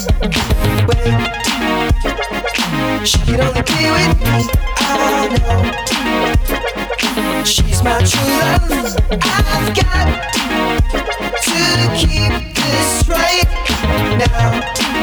Wait, she could only be with me. I know she's my true love. I've got to keep this right now.